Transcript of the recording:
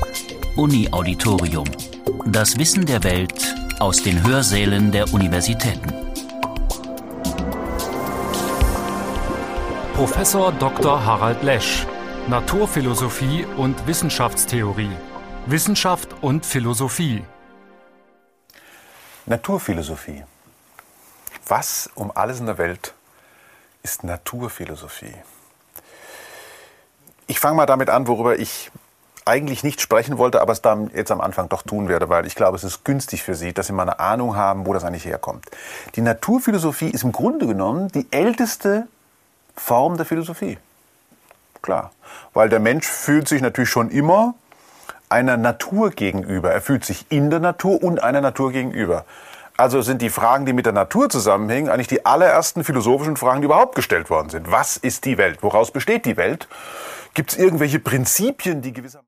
Uni-Auditorium. Das Wissen der Welt aus den Hörsälen der Universitäten. Professor Dr. Harald Lesch. Naturphilosophie und Wissenschaftstheorie. Wissenschaft und Philosophie. Naturphilosophie. Was um alles in der Welt ist Naturphilosophie? Ich fange mal damit an, worüber ich eigentlich nicht sprechen wollte, aber es dann jetzt am Anfang doch tun werde, weil ich glaube, es ist günstig für Sie, dass Sie mal eine Ahnung haben, wo das eigentlich herkommt. Die Naturphilosophie ist im Grunde genommen die älteste Form der Philosophie. Klar, weil der Mensch fühlt sich natürlich schon immer einer Natur gegenüber. Er fühlt sich in der Natur und einer Natur gegenüber. Also sind die Fragen, die mit der Natur zusammenhängen, eigentlich die allerersten philosophischen Fragen, die überhaupt gestellt worden sind. Was ist die Welt? Woraus besteht die Welt? Gibt es irgendwelche Prinzipien, die gewissermaßen